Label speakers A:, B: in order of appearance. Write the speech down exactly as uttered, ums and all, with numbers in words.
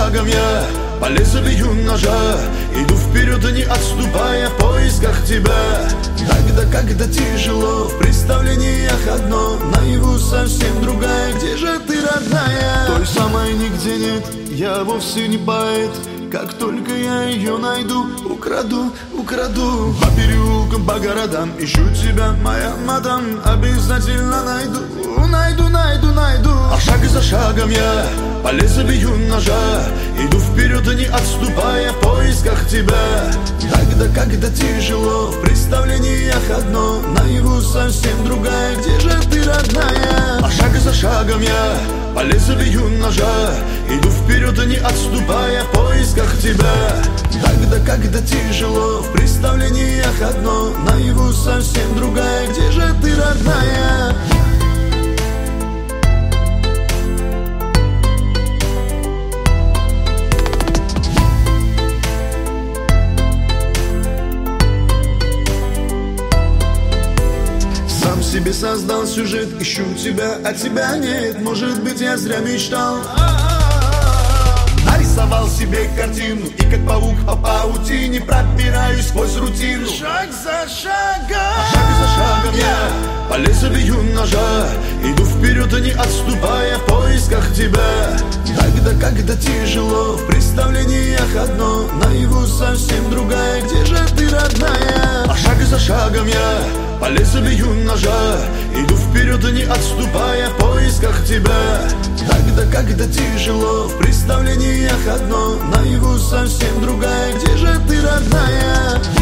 A: шагом я по лезвию ножа иду вперед, не отступая в поисках тебя. Тогда, когда тяжело, в представлениях одно, наяву совсем другая. Где же ты, родная? Той самой нигде нет, я вовсе не поэт. Как только я ее найду, украду, украду. По переулкам, по городам ищу тебя, моя мадам. Обязательно найду, найду, найду, найду. А шаг за шагом я по лезвию ножа иду вперед, не отступая в поисках тебя. Тогда, когда тяжело, в представлениях одно, наяву совсем другая. Где же ты, родная? А шаг за шагом я по лезвию ножа иду вперед, не отступая в поисках тебя. Тогда, когда тяжело, в представлениях одно, наяву совсем другая. Где же ты, родная? Сам себе создал сюжет, ищу тебя, а тебя нет. Может быть, я зря мечтал. Нарисовал себе картину и как паук по паутине пробираюсь сквозь рутину. Шаг за шагом, шаг за шагом я по лезвию ножа иду вперед, не отступая в поисках тебя. Тогда, когда тяжело, в представлениях одно, наяву совсем другая. Где же ты, родная? А шаг за шагом я по лезвию ножа иду вперед, не отступая в поисках тебя. Тогда, когда тяжело, в представлениях одно, наяву совсем другая. Где же ты, родная?